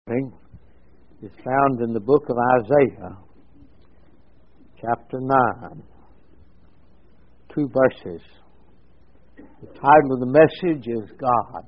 is found in the book of Isaiah, chapter 9, 2 verses. The title of the message is God.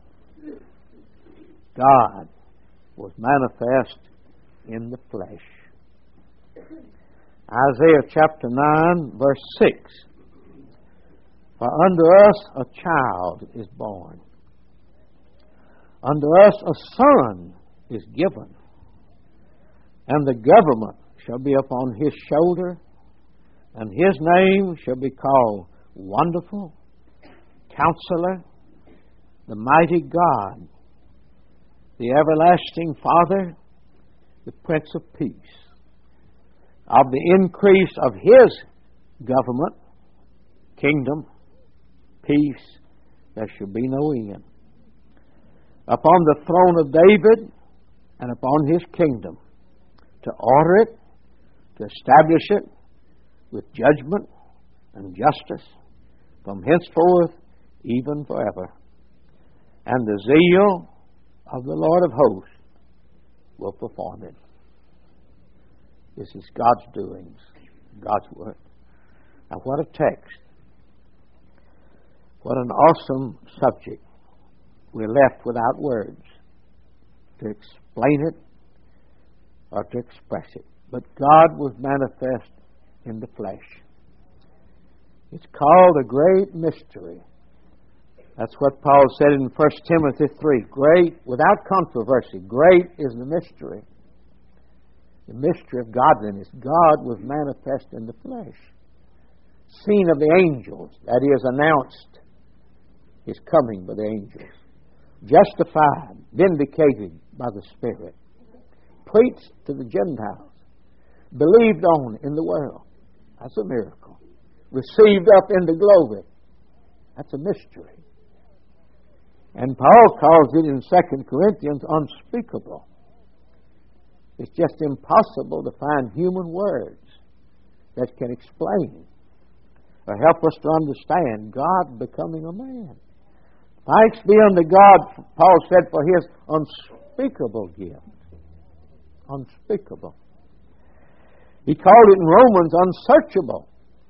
God was manifest in the flesh. Isaiah chapter 9, verse 6. For unto us a child is born, unto us a son is given, and the government shall be upon his shoulder, and his name shall be called Wonderful, Counselor, the Mighty God, the Everlasting Father, the Prince of Peace. Of the increase of his government, kingdom, peace, there shall be no end. Upon the throne of David and upon his kingdom, to order it, to establish it with judgment and justice from henceforth even forever. And the zeal of the Lord of hosts will perform it. This is God's doings, God's work. Now what a text. What an awesome subject. We're left without words to explain it or to express it. But God was manifest in the flesh. It's called a great mystery. That's what Paul said in 1 Timothy 3. Great, without controversy, great is the mystery. The mystery of godliness. God was manifest in the flesh. Seen of the angels, that is, announced His coming by the angels. Justified, vindicated by the Spirit. Preached to the Gentiles. Believed on in the world. That's a miracle. Received up into glory. That's a mystery. And Paul calls it in 2 Corinthians unspeakable. It's just impossible to find human words that can explain or help us to understand God becoming a man. Thanks be unto God, Paul said, for His unspeakable gift. Unspeakable. He called it in Romans unsearchable.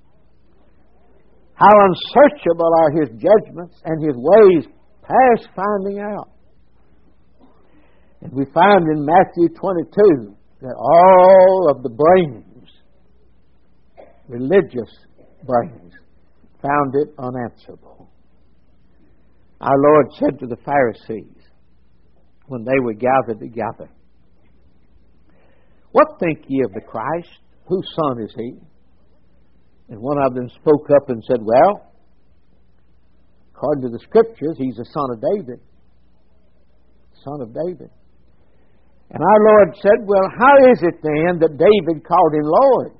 How unsearchable are His judgments and His ways past finding out. And we find in Matthew 22 that all of the brains, religious brains, found it unanswerable. Our Lord said to the Pharisees when they were gathered together, "What think ye of the Christ? Whose son is he?" And one of them spoke up and said, "Well, according to the Scriptures, he's the son of David." Son of David. And our Lord said, "Well, how is it then that David called him Lord?"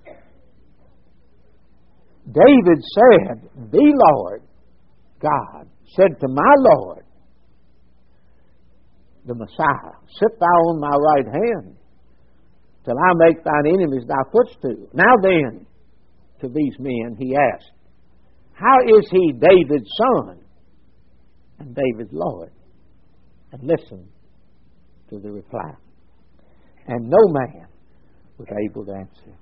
David said, "The Lord, God, said to my Lord, the Messiah, sit thou on my right hand, till I make thine enemies thy footstool." Now then, to these men he asked, "How is he David's son and David's Lord?" And listen to the reply. And no man was able to answer.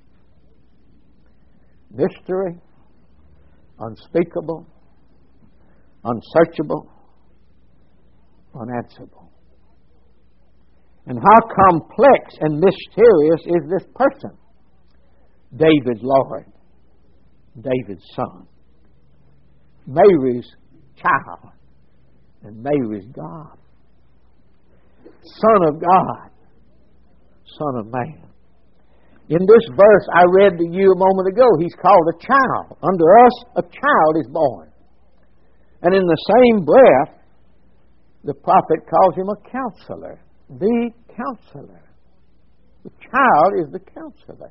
Mystery, unspeakable, unsearchable, unanswerable. And how complex and mysterious is this person? David's Lord, David's son, Mary's child, and Mary's God. Son of God, Son of man. In this verse I read to you a moment ago, he's called a child. Unto us a child is born. And in the same breath, the prophet calls him a counselor. The counselor. The child is the counselor.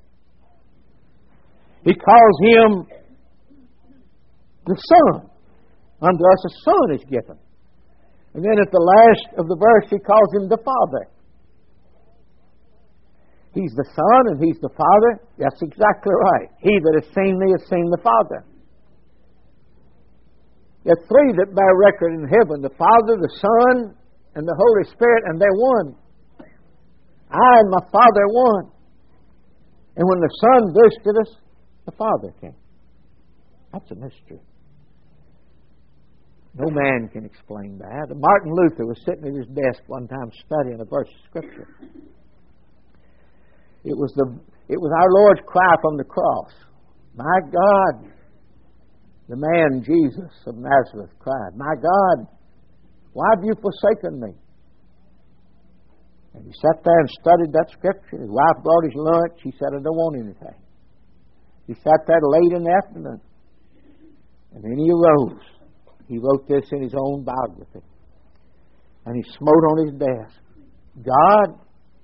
He calls him the Son. Unto us a son is given. And then at the last of the verse, he calls him the Father. He's the Son and He's the Father. That's exactly right. He that has seen me has seen the Father. There are three that bear record in heaven: the Father, the Son, and the Holy Spirit, and they're one. I and my Father are one. And when the Son visited us, the Father came. That's a mystery. No man can explain that. Martin Luther was sitting at his desk one time studying a verse of Scripture. It was our Lord's cry from the cross. My God, the man Jesus of Nazareth cried, my God, why have you forsaken me? And he sat there and studied that Scripture. His wife brought his lunch. He said, I don't want anything. He sat there late in the afternoon. And then he arose. He wrote this in his own biography. And he smote on his desk. God,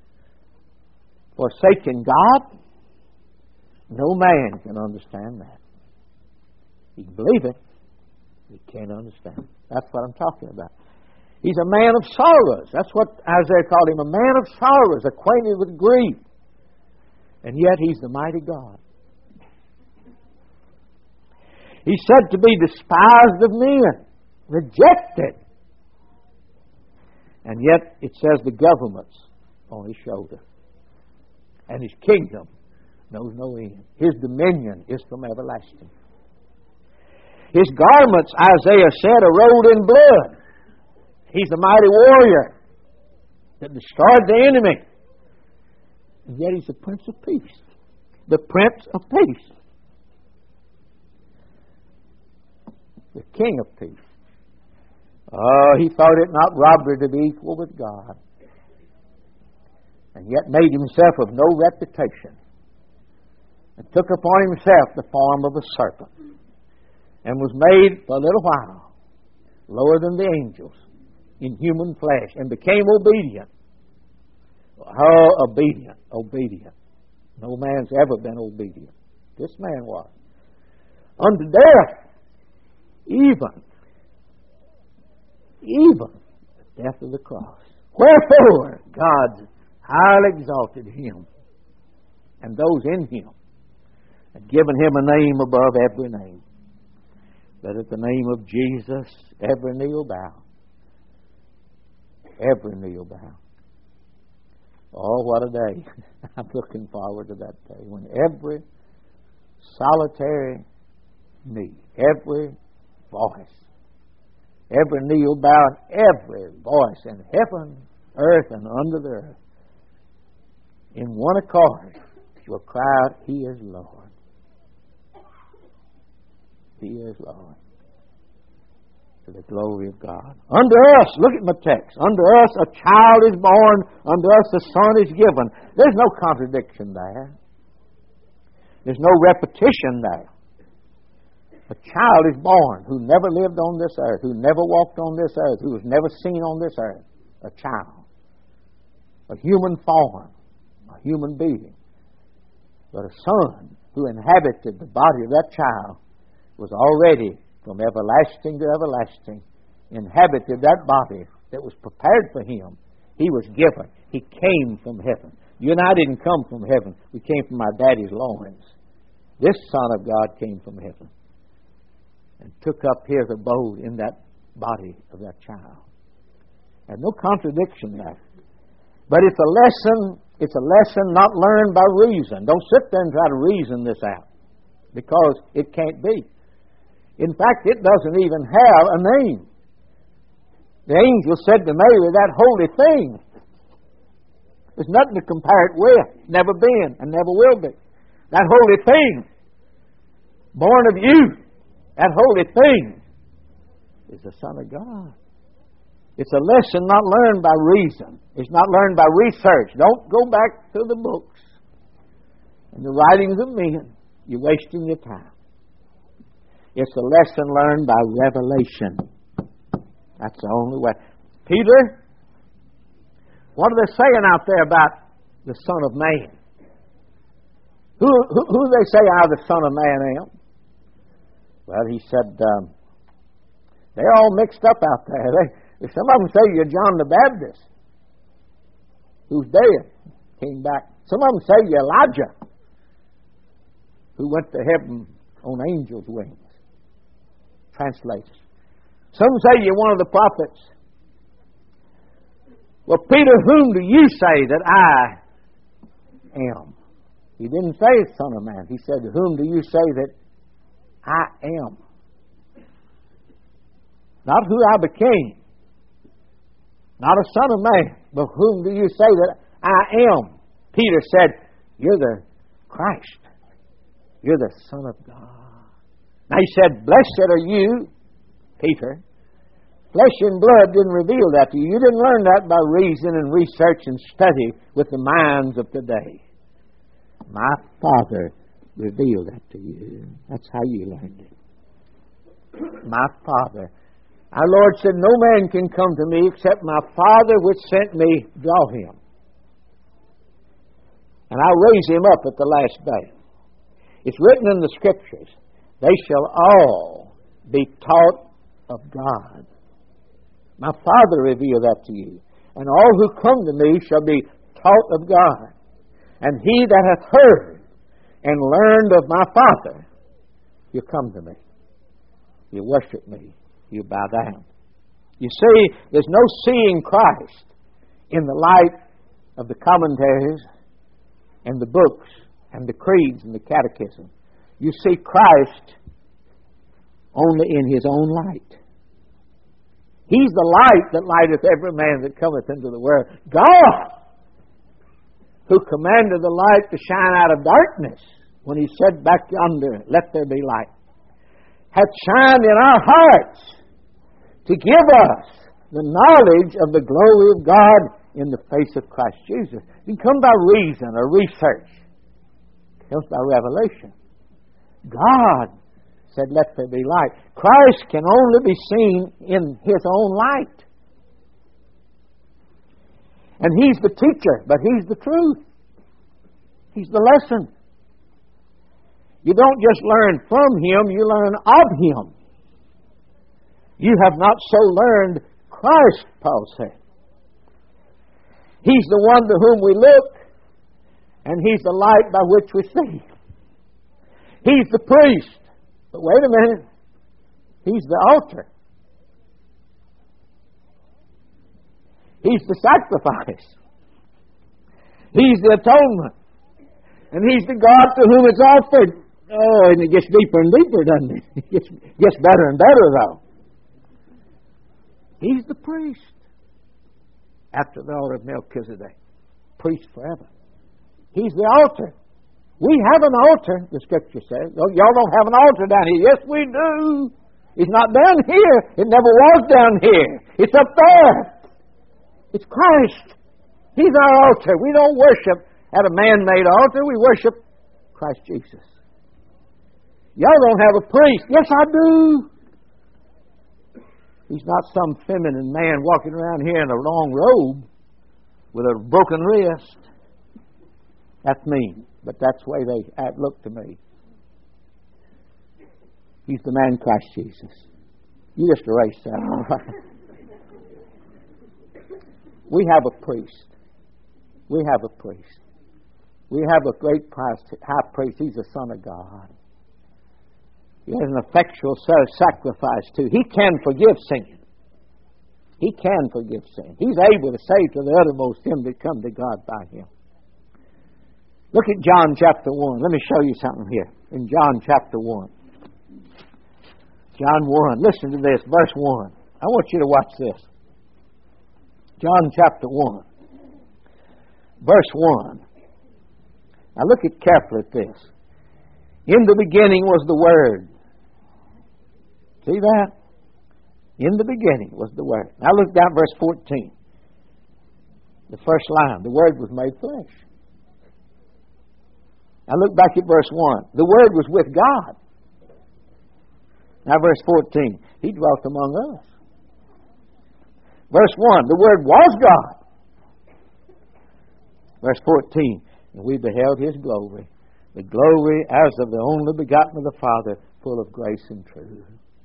forsaken God? No man can understand that. He can believe it. He can't understand it. That's what I'm talking about. He's a man of sorrows. That's what Isaiah called him, a man of sorrows, acquainted with grief. And yet he's the mighty God. He's said to be despised of men, rejected. And yet it says the government's on his shoulder. And his kingdom knows no end. His dominion is from everlasting. His garments, Isaiah said, are rolled in blood. He's the mighty warrior that destroyed the enemy. And yet he's the Prince of Peace. The Prince of Peace. The King of Peace. Oh, he thought it not robbery to be equal with God. And yet made himself of no reputation. And took upon himself the form of a serpent. And was made for a little while lower than the angels in human flesh. And became obedient. Oh, obedient, obedient. No man's ever been obedient. This man was. Unto death. Even the death of the cross. Wherefore God highly exalted him, and those in him, and given him a name above every name, that at the name of Jesus every knee will bow. Every knee will bow. Oh, what a day. I'm looking forward to that day when every solitary knee, every voice, every knee will bow, and every voice in heaven, earth, and under the earth, in one accord, will cry out, He is Lord. He is Lord. To the glory of God. Unto us, look at my text, unto us a child is born, unto us a son is given. There's no contradiction there. There's no repetition there. A child is born who never lived on this earth, who never walked on this earth, who was never seen on this earth. A child. A human form. A human being. But a son who inhabited the body of that child was already from everlasting to everlasting, inhabited that body that was prepared for him. He was given. He came from heaven. You and I didn't come from heaven. We came from our daddy's loins. This Son of God came from heaven and took up his abode in that body of that child. There's no contradiction there. But it's a lesson not learned by reason. Don't sit there and try to reason this out, because it can't be. In fact, it doesn't even have a name. The angel said to Mary, that holy thing, there's nothing to compare it with. Never been and never will be. That holy thing, born of you, that holy thing is the Son of God. It's a lesson not learned by reason. It's not learned by research. Don't go back to the books and the writings of men. You're wasting your time. It's a lesson learned by revelation. That's the only way. Peter, what are they saying out there about the Son of Man? Who do they say I, the Son of Man, am? Well, he said, they're all mixed up out there. Some of them say you're John the Baptist, who's dead, came back. Some of them say you're Elijah, who went to heaven on angels' wings. Translates. Some say you're one of the prophets. Well, Peter, whom do you say that I am. He didn't say Son of Man. He said, whom do you say that I am? Not who I became. Not a son of man. But whom do you say that I am? Peter said, you're the Christ. You're the Son of God. Now he said, blessed are you, Peter. Flesh and blood didn't reveal that to you. You didn't learn that by reason and research and study with the minds of today. My Father revealed that to you. That's how you learned it. My Father. Our Lord said, no man can come to me except my Father which sent me draw him. And I'll raise him up at the last day. It's written in the Scriptures, they shall all be taught of God. My Father revealed that to you. And all who come to me shall be taught of God. And he that hath heard and learned of my Father, you come to me. You worship me. You bow down. You see, there's no seeing Christ in the light of the commentaries and the books and the creeds and the catechism. You see Christ only in his own light. He's the light that lighteth every man that cometh into the world. God, who commanded the light to shine out of darkness when he said back yonder, let there be light, hath shined in our hearts to give us the knowledge of the glory of God in the face of Christ Jesus. It can come by reason or research. It comes by revelation. God said, let there be light. Christ can only be seen in his own light. And he's the teacher, but he's the truth. He's the lesson. You don't just learn from him, you learn of him. You have not so learned Christ, Paul said. He's the one to whom we look, and he's the light by which we see. He's the priest. But wait a minute. He's the altar. He's the sacrifice. He's the atonement. And he's the God to whom it's offered. Oh, and it gets deeper and deeper, doesn't it? It gets better and better, though. He's the priest. After the order of Melchizedek. Priest forever. He's the altar. We have an altar, the Scripture says. Oh, y'all don't have an altar down here. Yes, we do. It's not down here. It never was down here. It's up there. It's Christ. He's our altar. We don't worship at a man-made altar. We worship Christ Jesus. Y'all don't have a priest. Yes, I do. He's not some feminine man walking around here in a long robe with a broken wrist. That's mean, but that's the way they look to me. He's the man Christ Jesus. You just erase that. We have a priest. We have a priest. We have a great high priest. He's the Son of God. He has an effectual sacrifice too. He can forgive sin. He can forgive sin. He's able to save to the uttermost him that come to God by him. Look at John chapter 1. Let me show you something here. In John chapter 1. John 1. Listen to this. Verse 1. I want you to watch this. John chapter 1. Verse 1. Now look at carefully at this. In the beginning was the Word. See that? In the beginning was the Word. Now look down verse 14. The first line. The Word was made flesh. Now look back at verse 1. The Word was with God. Now verse 14. He dwelt among us. Verse 1. The Word was God. Verse 14. And we beheld His glory. The glory as of the only begotten of the Father, full of grace and truth.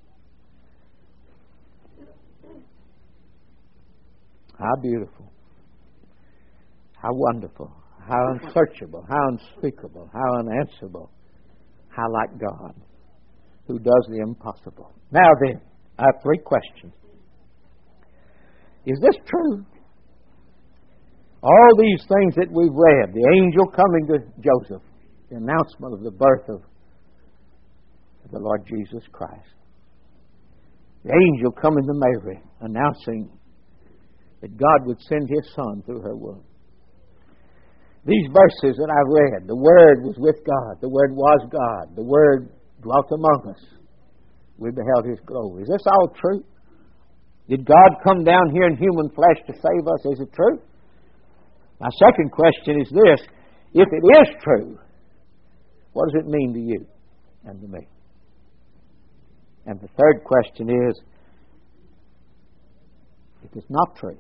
How beautiful. How wonderful. How unsearchable. How unspeakable. How unanswerable. How like God, who does the impossible. Now then, I have 3 questions. Is this true? All these things that we've read, the angel coming to Joseph, the announcement of the birth of the Lord Jesus Christ. The angel coming to Mary, announcing that God would send His Son through her womb. These verses that I've read, the Word was with God, the Word was God, the Word dwelt among us. We beheld His glory. Is this all true? Did God come down here in human flesh to save us? Is it true? My second question is this: if it is true, what does it mean to you and to me? And the third question is, if it's not true,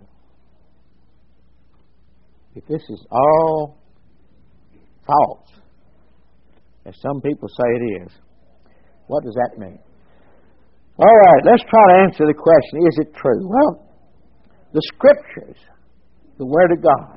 if this is all false, as some people say it is, what does that mean? All right, let's try to answer the question, is it true? Well, the Scriptures, the Word of God,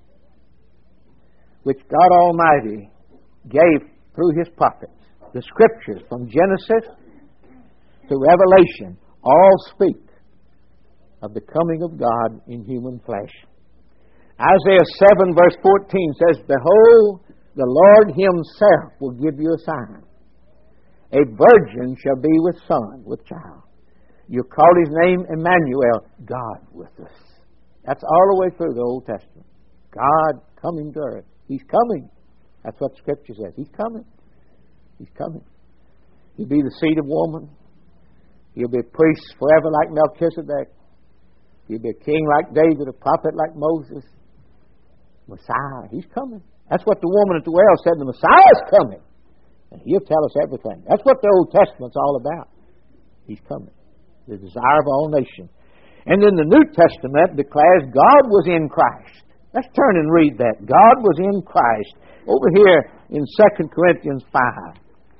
which God Almighty gave through His prophets, the Scriptures from Genesis to Revelation, all speak of the coming of God in human flesh. Isaiah 7 verse 14 says, "Behold, the Lord Himself will give you a sign. A virgin shall be with son, with child. You'll call His name Emmanuel, God with us." That's all the way through the Old Testament. God coming to earth. He's coming. That's what Scripture says. He's coming. He's coming. He'll be the seed of woman. He'll be a priest forever like Melchizedek. He'll be a king like David, a prophet like Moses. Messiah, He's coming. That's what the woman at the well said. The Messiah's coming. And He'll tell us everything. That's what the Old Testament's all about. He's coming. The desire of all nations. And then the New Testament declares God was in Christ. Let's turn and read that. God was in Christ. Over here in 2 Corinthians 5.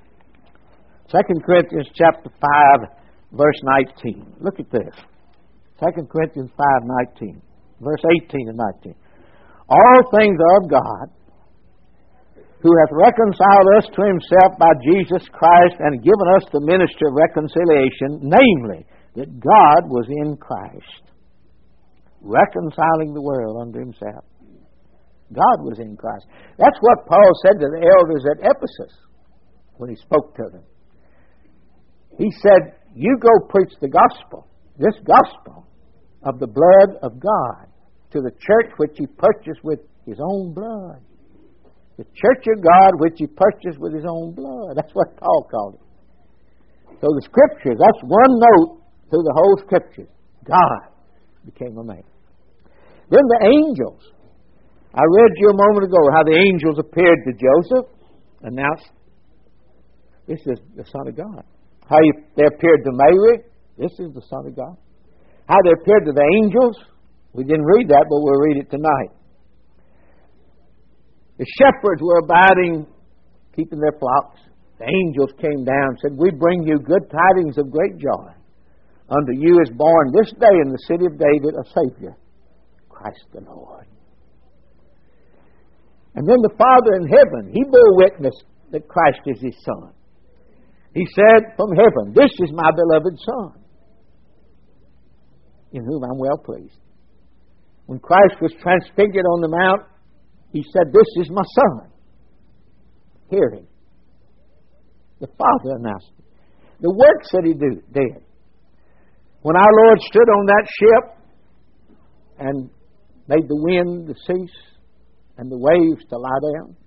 2 Corinthians chapter 5, verse 19. Look at this. 2 Corinthians 5:19. Verse 18 and 19. "All things are of God, who hath reconciled us to Himself by Jesus Christ, and given us the ministry of reconciliation, namely, that God was in Christ, reconciling the world unto Himself." God was in Christ. That's what Paul said to the elders at Ephesus when he spoke to them. He said, "You go preach the gospel, this gospel of the blood of God, to the church which He purchased with His own blood." The church of God which He purchased with His own blood. That's what Paul called it. So the Scriptures, that's one note through the whole Scriptures. God became a man. Then the angels. I read to you a moment ago how the angels appeared to Joseph, announced, "This is the Son of God." How they appeared to Mary, "This is the Son of God." How they appeared to the angels, we didn't read that, but we'll read it tonight. The shepherds were abiding, keeping their flocks. The angels came down and said, "We bring you good tidings of great joy. Unto you is born this day in the city of David a Savior, Christ the Lord." And then the Father in heaven, He bore witness that Christ is His Son. He said from heaven, "This is my beloved Son, in whom I'm well pleased." When Christ was transfigured on the mount, He said, "This is my Son. Hear Him." The Father announced it. The works that He did. When our Lord stood on that ship and made the wind to cease and the waves to lie down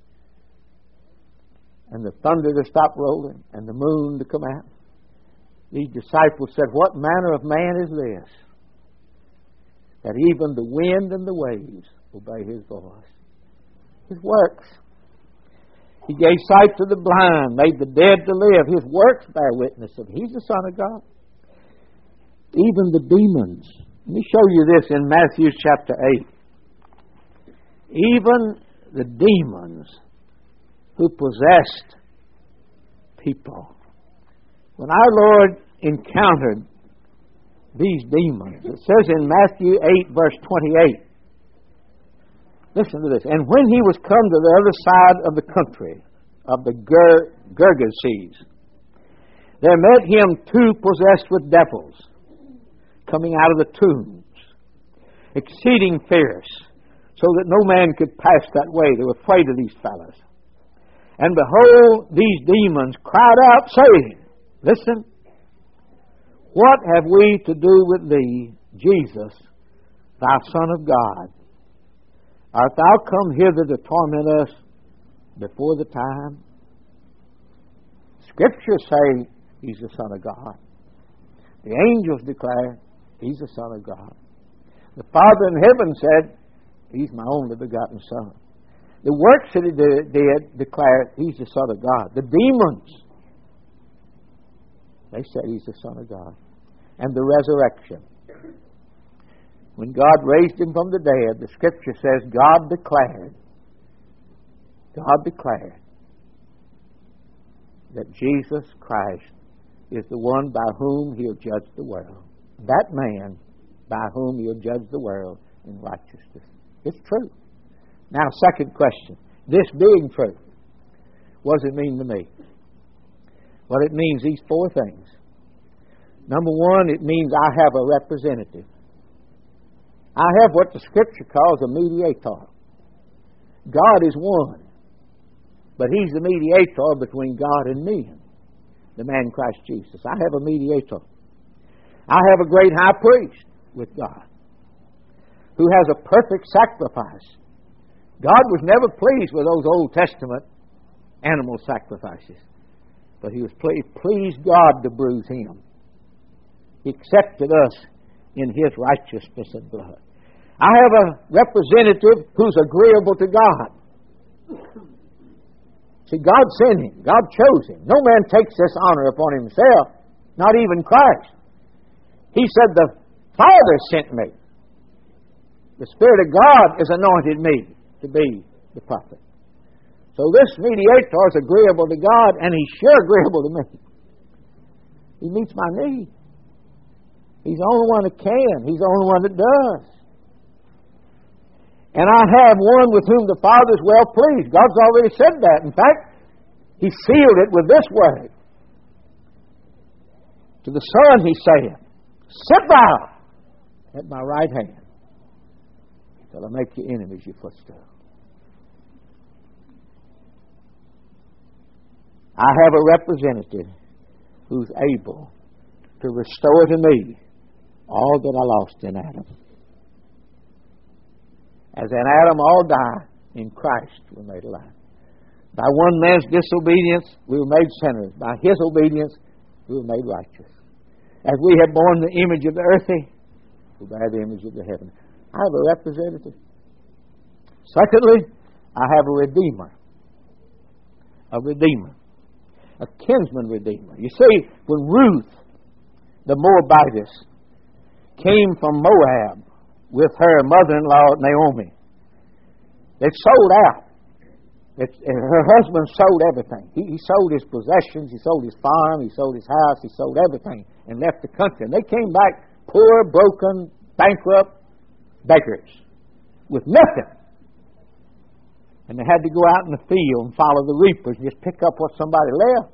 and the thunder to stop rolling and the moon to come out, these disciples said, "What manner of man is this, that even the wind and the waves obey His voice?" His works. He gave sight to the blind, made the dead to live. His works bear witness of Him. He's the Son of God. Even the demons. Let me show you this in Matthew chapter 8. Even the demons who possessed people. When our Lord encountered these demons, it says in Matthew 8 verse 28, listen to this. "And when He was come to the other side of the country, of the Gergeses, there met Him two possessed with devils, coming out of the tombs, exceeding fierce, so that no man could pass that way. They were afraid of these fellows. And behold, these demons cried out, saying, listen, what have we to do with thee, Jesus, thou Son of God? Art thou come hither to torment us before the time? Scriptures say he's the Son of God. The angels declare he's the Son of God. The Father in heaven said, he's my only begotten Son. The works that he did declare he's the Son of God. The demons, they said he's the Son of God. And the resurrection. When God raised him from the dead, the Scripture says God declared that Jesus Christ is the one by whom he'll judge the world. That man by whom he'll judge the world in righteousness. It's true. Now, second question. This being true, what does it mean to me? Well, it means these four things. Number one, it means I have a representative. I have what the Scripture calls a mediator. God is one, but he's the mediator between God and men, the man Christ Jesus. I have a mediator. I have a great high priest with God who has a perfect sacrifice. God was never pleased with those Old Testament animal sacrifices, but he was pleased God to bruise him. He accepted us in his righteousness and blood. I have a representative who's agreeable to God. See, God sent him. God chose him. No man takes this honor upon himself, not even Christ. He said, the Father sent me. The Spirit of God has anointed me to be the prophet. So this mediator is agreeable to God, and he's sure agreeable to me. He meets my need. He's the only one that can. He's the only one that does. And I have one with whom the Father is well pleased. God's already said that. In fact, he sealed it with this word. To the Son he saith, sit thou at my right hand till I make your enemies your footstool. I have a representative who's able to restore to me all that I lost in Adam. As in Adam all die, in Christ we're made alive. By one man's disobedience we were made sinners. By his obedience we were made righteous. As we have borne the image of the earthy, we bear the image of the heavenly. I have a representative. Secondly, I have a redeemer. A redeemer. A kinsman redeemer. You see, when Ruth, the Moabitess, came from Moab with her mother-in-law Naomi, they sold out. Her husband sold everything. He sold his possessions, he sold his farm, he sold his house, he sold everything and left the country. And they came back poor, broken, bankrupt beggars with nothing. And they had to go out in the field and follow the reapers and just pick up what somebody left.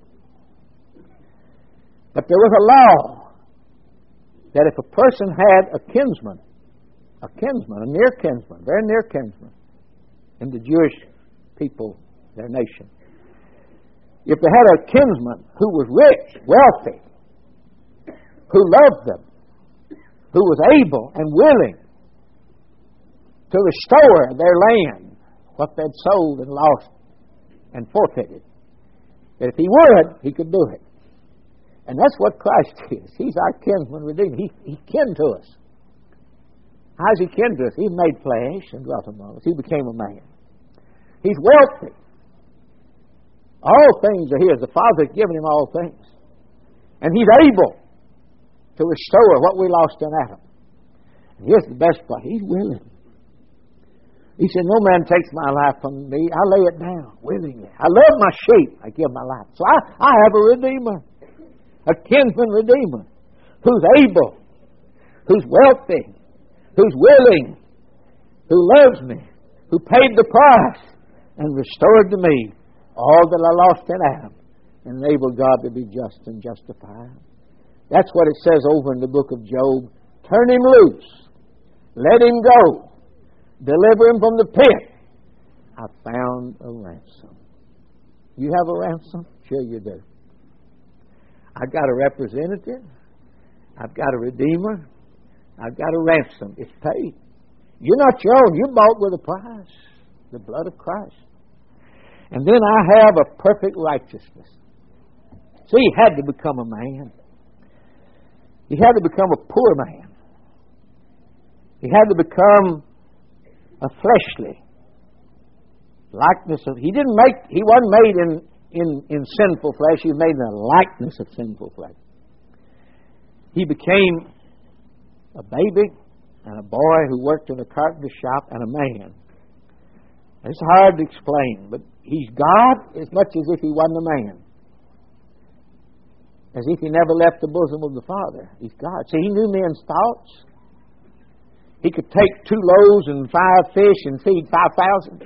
But there was a law that if a person had a kinsman, a near kinsman, very near kinsman, in the Jewish people, their nation, if they had a kinsman who was rich, wealthy, who loved them, who was able and willing to restore their land, what they'd sold and lost and forfeited, that if he would, he could do it. And that's what Christ is. He's our kinsman redeemer. He kin to us. How's he kin to us? He made flesh and dwelt among us. He became a man. He's wealthy. All things are his. The Father has given him all things. And he's able to restore what we lost in Adam. And here's the best part. He's willing. He said, no man takes my life from me. I lay it down willingly. I love my sheep. I give my life. So I have a redeemer. A kinsman redeemer. Who's able. Who's wealthy. Who's willing. Who loves me. Who paid the price. And restored to me all that I lost in Adam. And enabled God to be just and justified. That's what it says over in the book of Job. Turn him loose. Let him go. deliver him from the pit. I found a ransom. You have a ransom? Sure you do. I've got a representative. I've got a redeemer. I've got a ransom. It's paid. You're not your own. You're bought with a price. The blood of Christ. And then I have a perfect righteousness. See, he had to become a man. He had to become a poor man. He had to become a fleshly likeness of. He wasn't made in sinful flesh. He was made in the likeness of sinful flesh. He became a baby and a boy who worked in a carpenter's shop and a man. It's hard to explain, but he's God as much as if he wasn't a man. As if he never left the bosom of the Father. He's God. See, he knew men's thoughts. He could take 2 loaves and 5 fish and feed 5,000.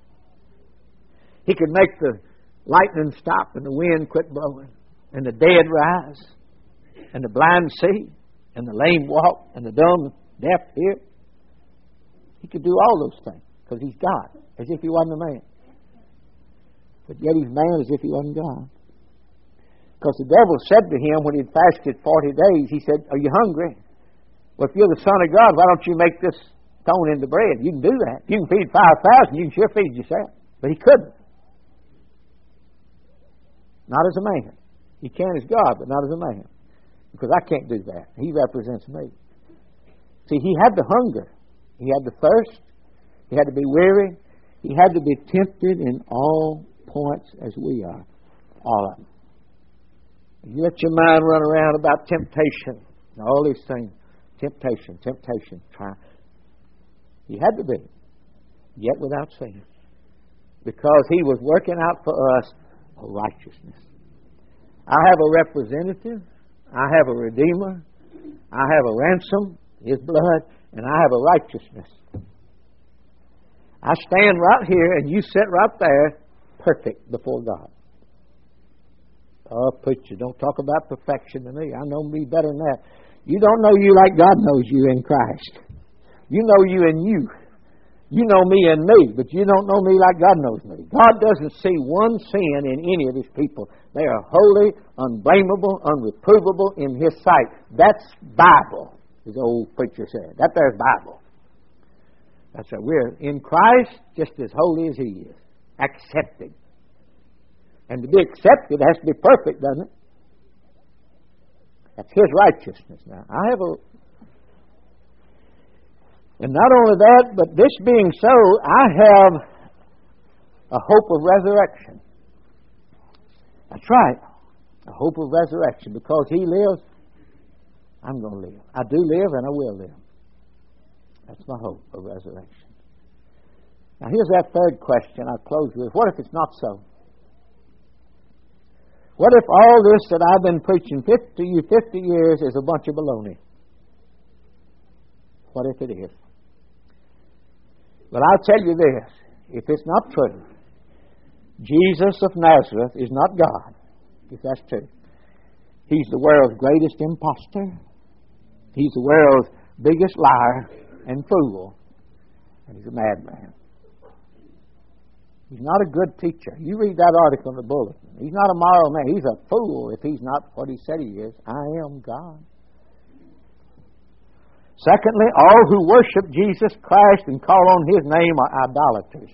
He could make the lightning stop and the wind quit blowing and the dead rise and the blind see and the lame walk and the dumb deaf hear. He could do all those things because he's God, as if he wasn't a man. But yet he's man as if he wasn't God. Because the devil said to him when he had fasted 40 days, he said, "Are you hungry? Well, if you're the Son of God, why don't you make this stone into bread?" You can do that. You can feed 5,000. You can sure feed yourself. But he couldn't. Not as a man. He can as God, but not as a man. Because I can't do that. He represents me. See, he had the hunger. He had the thirst. He had to be weary. He had to be tempted in all points as we are. All of them. You let your mind run around about temptation and all these things. Temptation. Try. He had to be, yet without sin. Because he was working out for us a righteousness. I have a representative. I have a redeemer. I have a ransom, his blood, and I have a righteousness. I stand right here and you sit right there, perfect before God. Oh, preacher, don't talk about perfection to me. I know me better than that. You don't know you like God knows you in Christ. You know you in you. You know me in me, but you don't know me like God knows me. God doesn't see one sin in any of his people. They are holy, unblameable, unreprovable in his sight. That's Bible, as the old preacher said. That there's Bible. That's right. We're in Christ just as holy as he is. Accepted. And to be accepted has to be perfect, doesn't it? That's his righteousness. Now, and not only that, but this being so, I have a hope of resurrection. That's right. A hope of resurrection. Because he lives, I'm going to live. I do live and I will live. That's my hope of resurrection. Now here's that third question I'll close with. What if it's not so? What if all this that I've been preaching 50 years is a bunch of baloney? What if it is? But I'll tell you this. If it's not true, Jesus of Nazareth is not God. If that's true. He's the world's greatest imposter. He's the world's biggest liar and fool. And he's a madman. He's not a good teacher. You read that article in the bulletin. He's not a moral man. He's a fool if he's not what he said he is. I am God. Secondly, all who worship Jesus Christ and call on his name are idolaters.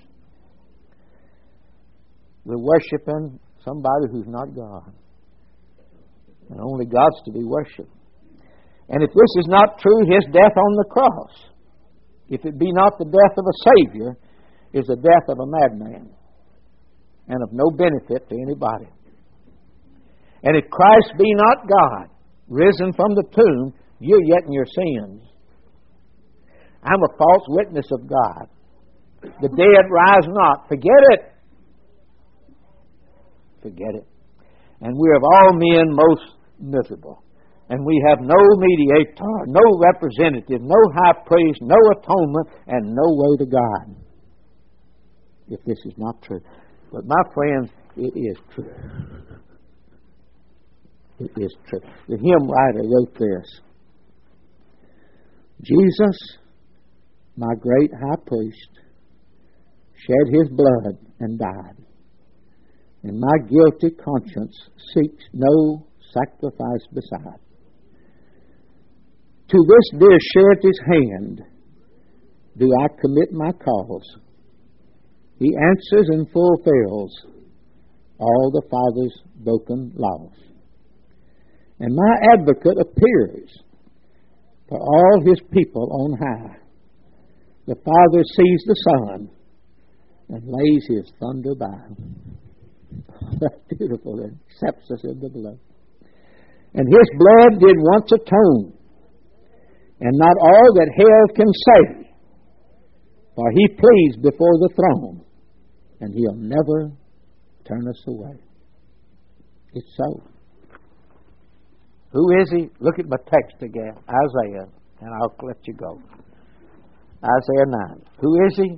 We're worshiping somebody who's not God. And only God's to be worshipped. And if this is not true, his death on the cross, if it be not the death of a Savior, is the death of a madman and of no benefit to anybody. And if Christ be not God, risen from the tomb, you're yet in your sins. I'm a false witness of God. The dead rise not. Forget it. Forget it. And we are of all men most miserable. And we have no mediator, no representative, no high priest, no atonement, and no way to God. If this is not true. But my friends, it is true. It is true. The hymn writer wrote this. Jesus my great high priest, shed his blood and died. And my guilty conscience seeks no sacrifice beside. To this dear surety's hand do I commit my cause. He answers and fulfills all the Father's broken laws. And my advocate appears for all his people on high. The Father sees the Son and lays his thunder by. That's beautiful. It accepts us in the blood. And his blood did once atone, and not all that hell can say, for he pleads before the throne, and he'll never turn us away. It's so. Who is he? Look at my text again, Isaiah, and I'll let you go. Isaiah 9. Who is he?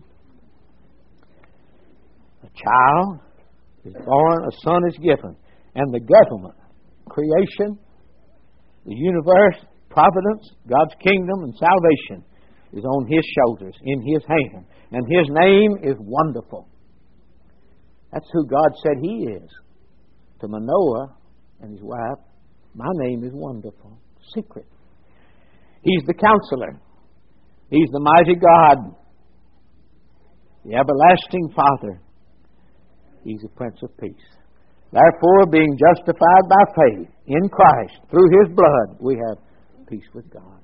A child is born, a son is given, and the government, creation, the universe, providence, God's kingdom, and salvation is on his shoulders, in his hand, and his name is Wonderful. That's who God said he is. To Manoah and his wife, my name is Wonderful. Secret. He's the Counselor. He's the mighty God, the everlasting Father. He's the Prince of Peace. Therefore, being justified by faith in Christ through his blood, we have peace with God.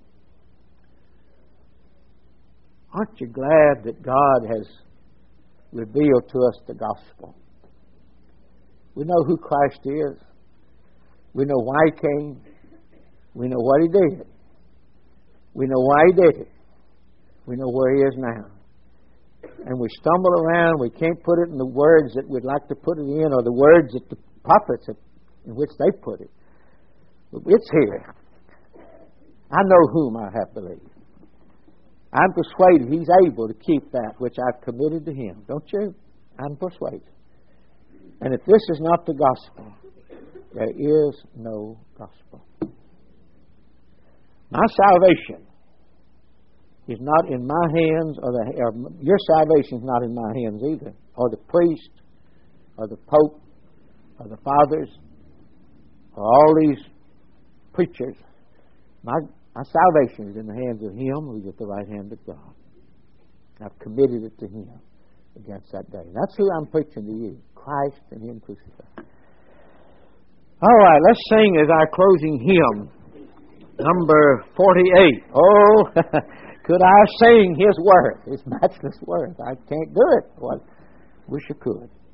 Aren't you glad that God has revealed to us the gospel? We know who Christ is. We know why he came. We know what he did. We know why he did it. We know where he is now. And we stumble around. We can't put it in the words that we'd like to put it in, or the words that the prophets in which they put it. But it's here. I know whom I have believed. I'm persuaded he's able to keep that which I've committed to him. Don't you? I'm persuaded. And if this is not the gospel, there is no gospel. My salvation is not in my hands, or your salvation is not in my hands either, or the priest, or the pope, or the fathers, or all these preachers. My salvation is in the hands of him who's at the right hand of God. I've committed it to him against that day. That's who I'm preaching to you, Christ and him crucified. All right, let's sing as our closing hymn, number 48. Oh, could I sing his worth, his matchless worth? I can't do it. Well, wish I could.